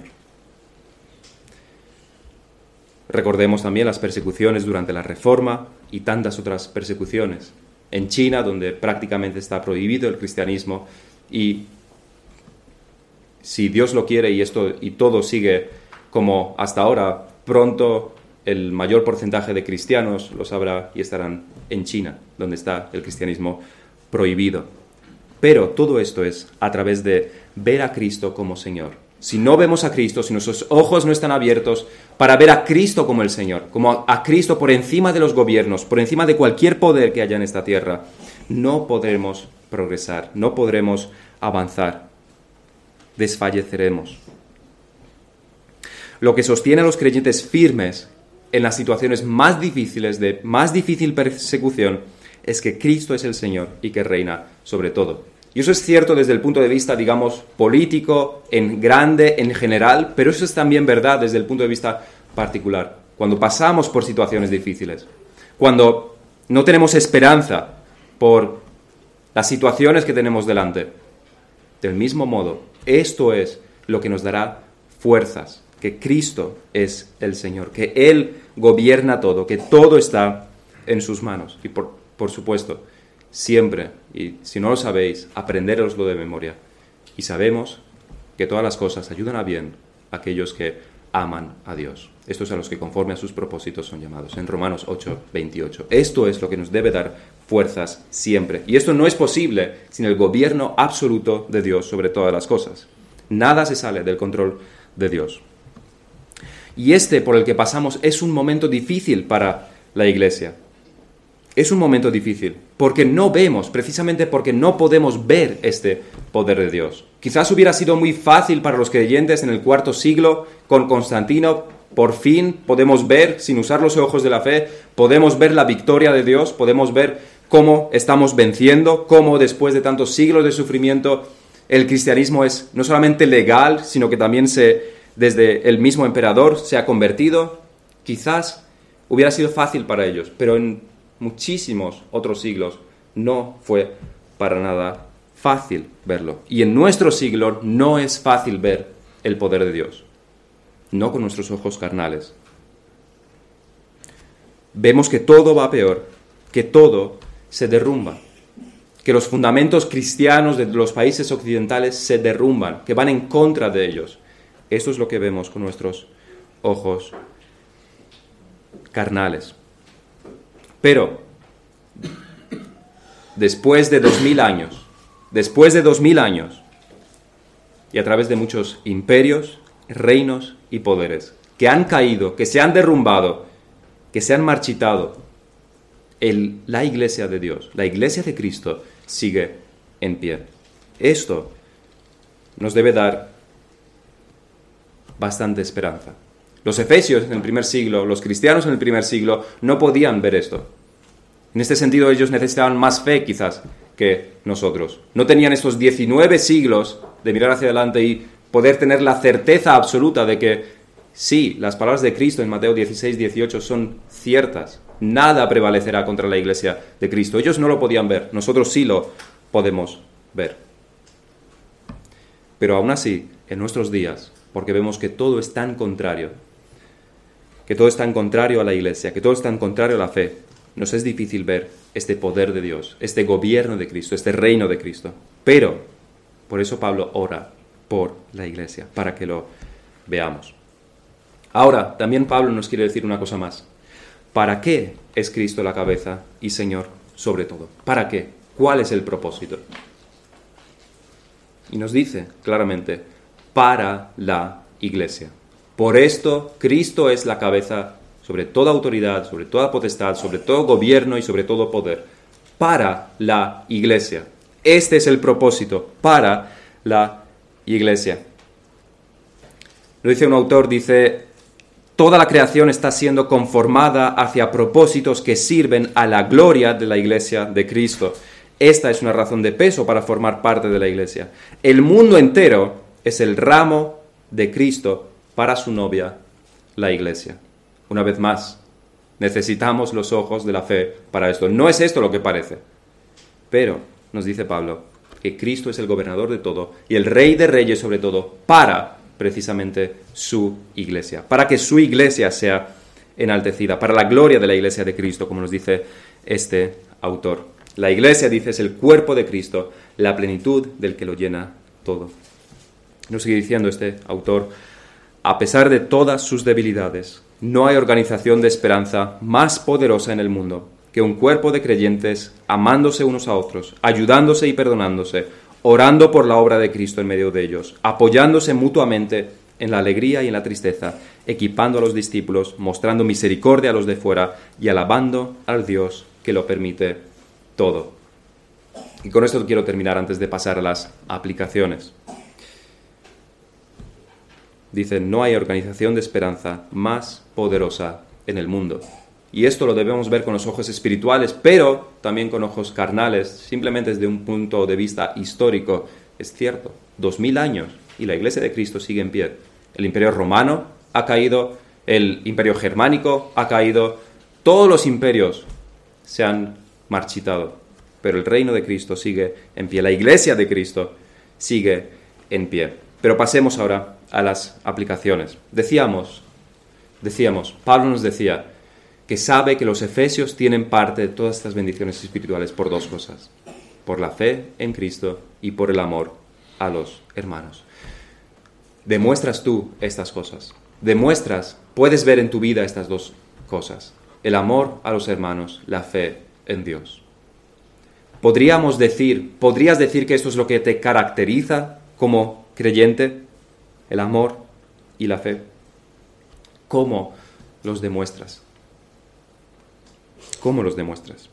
Recordemos también las persecuciones durante la Reforma y tantas otras persecuciones. En China, donde prácticamente está prohibido el cristianismo, y si Dios lo quiere y esto y todo sigue como hasta ahora, pronto el mayor porcentaje de cristianos lo sabrá y estarán en China, donde está el cristianismo prohibido. Pero todo esto es a través de ver a Cristo como Señor. Si no vemos a Cristo, si nuestros ojos no están abiertos para ver a Cristo como el Señor, como a Cristo por encima de los gobiernos, por encima de cualquier poder que haya en esta tierra, no podremos progresar, no podremos avanzar. Desfalleceremos. Lo que sostiene a los creyentes firmes en las situaciones más difíciles, de más difícil persecución, es que Cristo es el Señor y que reina sobre todo. Y eso es cierto desde el punto de vista, digamos, político, en grande, en general, pero eso es también verdad desde el punto de vista particular. Cuando pasamos por situaciones difíciles, cuando no tenemos esperanza por las situaciones que tenemos delante, del mismo modo, esto es lo que nos dará fuerzas, que Cristo es el Señor, que Él gobierna todo, que todo está en sus manos. Y por, por supuesto, siempre, y si no lo sabéis, aprendéroslo de memoria. Y sabemos que todas las cosas ayudan a bien a aquellos que aman a Dios. Estos a los que conforme a sus propósitos son llamados. En Romanos ocho, veintiocho. Esto es lo que nos debe dar fuerzas siempre. Y esto no es posible sin el gobierno absoluto de Dios sobre todas las cosas. Nada se sale del control de Dios. Y este por el que pasamos es un momento difícil para la iglesia. Es un momento difícil, porque no vemos, precisamente porque no podemos ver este poder de Dios. Quizás hubiera sido muy fácil para los creyentes en el cuarto siglo, con Constantino, por fin podemos ver, sin usar los ojos de la fe, podemos ver la victoria de Dios, podemos ver cómo estamos venciendo, cómo después de tantos siglos de sufrimiento, el cristianismo es no solamente legal, sino que también se, desde el mismo emperador se ha convertido, Quizás hubiera sido fácil para ellos, pero en muchísimos otros siglos no fue para nada fácil verlo. Y en nuestro siglo no es fácil ver el poder de Dios, no con nuestros ojos carnales. Vemos que todo va peor, que todo se derrumba, que los fundamentos cristianos de los países occidentales se derrumban, que van en contra de ellos. Eso es lo que vemos con nuestros ojos carnales. Pero, después de dos mil años, después de dos mil años, y a través de muchos imperios, reinos y poderes, que han caído, que se han derrumbado, que se han marchitado, el, la iglesia de Dios, la iglesia de Cristo, sigue en pie. Esto nos debe dar bastante esperanza. Los efesios en el primer siglo, los cristianos en el primer siglo, no podían ver esto. En este sentido, ellos necesitaban más fe, quizás, que nosotros. No tenían estos diecinueve siglos de mirar hacia adelante y poder tener la certeza absoluta de que, sí, las palabras de Cristo en Mateo dieciséis, dieciocho son ciertas. Nada prevalecerá contra la iglesia de Cristo. Ellos no lo podían ver, nosotros sí lo podemos ver. Pero aún así, en nuestros días, porque vemos que todo es tan contrario, que todo es tan contrario a la iglesia, que todo es tan contrario a la fe, nos es difícil ver este poder de Dios, este gobierno de Cristo, este reino de Cristo. Pero, por eso Pablo ora por la iglesia, para que lo veamos. Ahora, también Pablo nos quiere decir una cosa más. ¿Para qué es Cristo la cabeza y Señor sobre todo? ¿Para qué? ¿Cuál es el propósito? Y nos dice claramente, para la iglesia. Por esto, Cristo es la cabeza sobre toda autoridad, sobre toda potestad, sobre todo gobierno y sobre todo poder. Para la iglesia. Este es el propósito, para la iglesia. Lo dice un autor, dice... Toda la creación está siendo conformada hacia propósitos que sirven a la gloria de la iglesia de Cristo. Esta es una razón de peso para formar parte de la iglesia. El mundo entero es el ramo de Cristo para su novia, la iglesia. Una vez más, necesitamos los ojos de la fe para esto. No es esto lo que parece. Pero, nos dice Pablo, que Cristo es el gobernador de todo y el rey de reyes sobre todo para precisamente su iglesia, para que su iglesia sea enaltecida, para la gloria de la iglesia de Cristo, como nos dice este autor. La iglesia, dice, es el cuerpo de Cristo, la plenitud del que lo llena todo. Nos sigue diciendo este autor, a pesar de todas sus debilidades, no hay organización de esperanza más poderosa en el mundo que un cuerpo de creyentes amándose unos a otros, ayudándose y perdonándose, orando por la obra de Cristo en medio de ellos, apoyándose mutuamente en la alegría y en la tristeza, equipando a los discípulos, mostrando misericordia a los de fuera y alabando al Dios que lo permite todo. Y con esto quiero terminar antes de pasar a las aplicaciones. Dice, no hay organización de esperanza más poderosa en el mundo. Y esto lo debemos ver con los ojos espirituales, pero también con ojos carnales, simplemente desde un punto de vista histórico. Es cierto, dos mil años y la iglesia de Cristo sigue en pie. El imperio romano ha caído, el imperio germánico ha caído, todos los imperios se han marchitado, pero el reino de Cristo sigue en pie, la iglesia de Cristo sigue en pie. Pero pasemos ahora a las aplicaciones. Decíamos, decíamos, Pablo nos decía que sabe que los efesios tienen parte de todas estas bendiciones espirituales por dos cosas, por la fe en Cristo y por el amor a los hermanos. Demuestras tú estas cosas, demuestras, puedes ver en tu vida estas dos cosas, el amor a los hermanos, la fe en Dios. Podríamos decir, podrías decir que esto es lo que te caracteriza como creyente, el amor y la fe. ¿Cómo los demuestras? ¿Cómo los demuestras?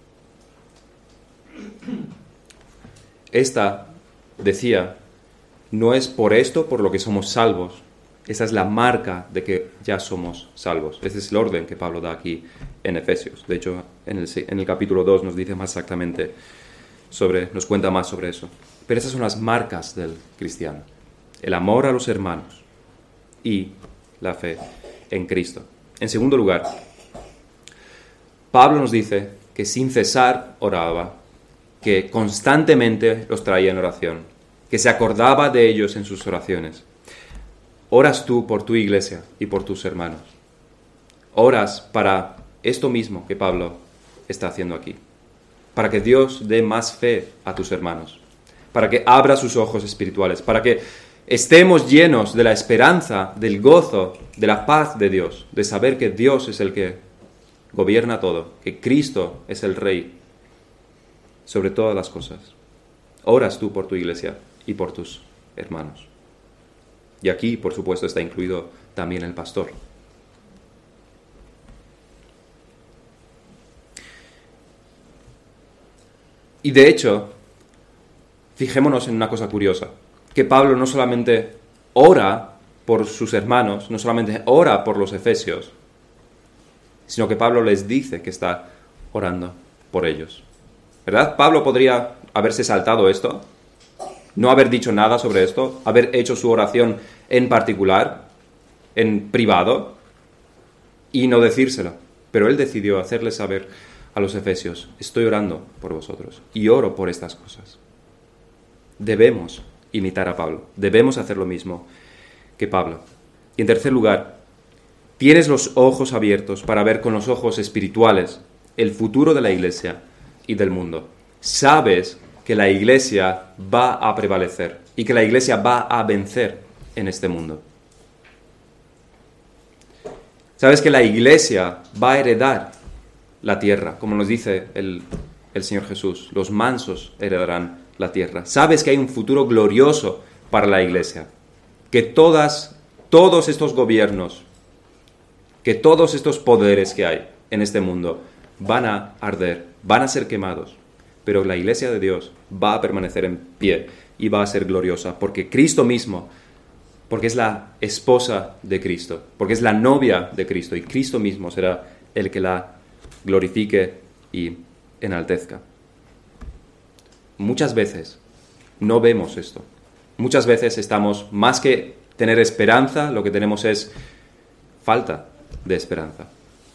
Esta, decía, no es por esto por lo que somos salvos. Esa es la marca de que ya somos salvos. Ese es el orden que Pablo da aquí en Efesios. De hecho, en el, en el capítulo dos nos dice más exactamente sobre, nos cuenta más sobre eso. Pero esas son las marcas del cristiano. El amor a los hermanos y la fe en Cristo. En segundo lugar, Pablo nos dice que sin cesar oraba, que constantemente los traía en oración, que se acordaba de ellos en sus oraciones. Oras tú por tu iglesia y por tus hermanos. Oras para esto mismo que Pablo está haciendo aquí, para que Dios dé más fe a tus hermanos, para que abra sus ojos espirituales, para que estemos llenos de la esperanza, del gozo, de la paz de Dios, de saber que Dios es el que gobierna todo, que Cristo es el Rey sobre todas las cosas. Oras tú por tu iglesia y por tus hermanos. Y aquí, por supuesto, está incluido también el pastor. Y de hecho, fijémonos en una cosa curiosa, que Pablo no solamente ora por sus hermanos, no solamente ora por los efesios, sino que Pablo les dice que está orando por ellos. ¿Verdad? Pablo podría haberse saltado esto, no haber dicho nada sobre esto, haber hecho su oración en particular, en privado, y no decírselo. Pero él decidió hacerles saber a los efesios: estoy orando por vosotros y oro por estas cosas. Debemos imitar a Pablo, debemos hacer lo mismo que Pablo. Y en tercer lugar, tienes los ojos abiertos para ver con los ojos espirituales el futuro de la iglesia y del mundo. Sabes que la iglesia va a prevalecer y que la iglesia va a vencer en este mundo. Sabes que la iglesia va a heredar la tierra, como nos dice el, el Señor Jesús. Los mansos heredarán la tierra. Sabes que hay un futuro glorioso para la iglesia, que todas, todos estos gobiernos, que todos estos poderes que hay en este mundo van a arder, van a ser quemados, pero la iglesia de Dios va a permanecer en pie y va a ser gloriosa, porque Cristo mismo, porque es la esposa de Cristo, porque es la novia de Cristo, y Cristo mismo será el que la glorifique y enaltezca. Muchas veces no vemos esto. Muchas veces estamos, más que tener esperanza, lo que tenemos es falta de esperanza.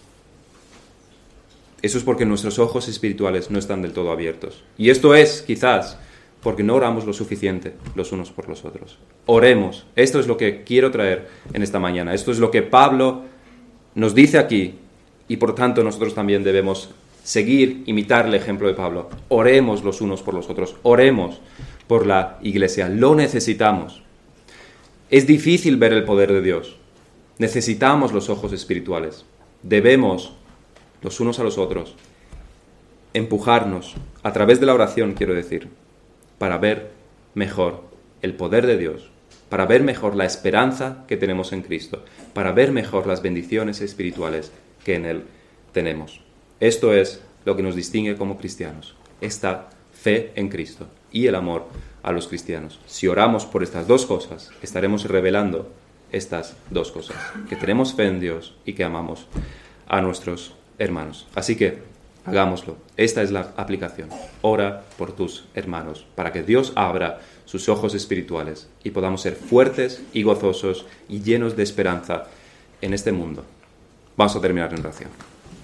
Eso es porque nuestros ojos espirituales no están del todo abiertos. Y esto es, quizás, porque no oramos lo suficiente los unos por los otros. Oremos. Esto es lo que quiero traer en esta mañana. Esto es lo que Pablo nos dice aquí, y por tanto nosotros también debemos seguir, imitar el ejemplo de Pablo. Oremos los unos por los otros. Oremos por la iglesia. Lo necesitamos. Es difícil ver el poder de Dios. Necesitamos los ojos espirituales. Debemos, los unos a los otros, empujarnos a través de la oración, quiero decir, para ver mejor el poder de Dios, para ver mejor la esperanza que tenemos en Cristo, para ver mejor las bendiciones espirituales que en Él tenemos. Esto es lo que nos distingue como cristianos, esta fe en Cristo y el amor a los cristianos. Si oramos por estas dos cosas, estaremos revelando estas dos cosas, que tenemos fe en Dios y que amamos a nuestros hermanos. Así que hagámoslo. Esta es la aplicación. Ora por tus hermanos, para que Dios abra sus ojos espirituales y podamos ser fuertes y gozosos y llenos de esperanza en este mundo. Vamos a terminar en oración.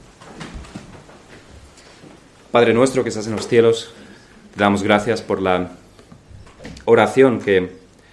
Padre nuestro que estás en los cielos, te damos gracias por la oración que,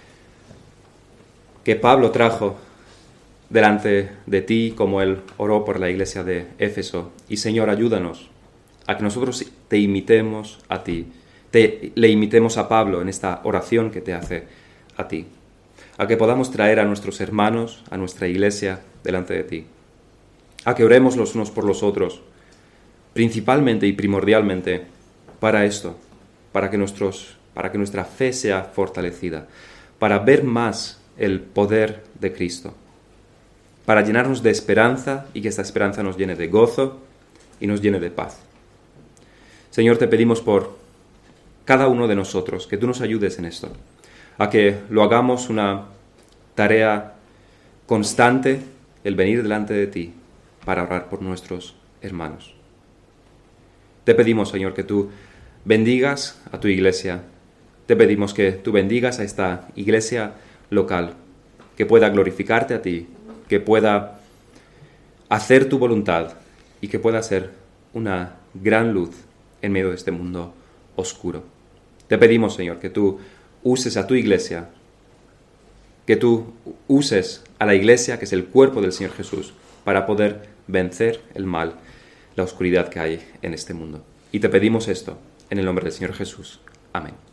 que Pablo trajo delante de ti, como él oró por la iglesia de Éfeso. Y Señor, ayúdanos a que nosotros te imitemos a ti, te, le imitemos a Pablo en esta oración que te hace a ti, a que podamos traer a nuestros hermanos, a nuestra iglesia delante de ti, a que oremos los unos por los otros, principalmente y primordialmente para esto, para que, nuestros, para que nuestra fe sea fortalecida, para ver más el poder de Cristo, para llenarnos de esperanza y que esta esperanza nos llene de gozo y nos llene de paz. Señor, te pedimos por cada uno de nosotros que tú nos ayudes en esto, a que lo hagamos una tarea constante, el venir delante de ti para orar por nuestros hermanos. Te pedimos, Señor, que tú bendigas a tu iglesia. Te pedimos que tú bendigas a esta iglesia local, que pueda glorificarte a ti, que pueda hacer tu voluntad y que pueda ser una gran luz en medio de este mundo oscuro. Te pedimos, Señor, que tú uses a tu iglesia, que tú uses a la iglesia, que es el cuerpo del Señor Jesús, para poder vencer el mal, la oscuridad que hay en este mundo. Y te pedimos esto en el nombre del Señor Jesús. Amén.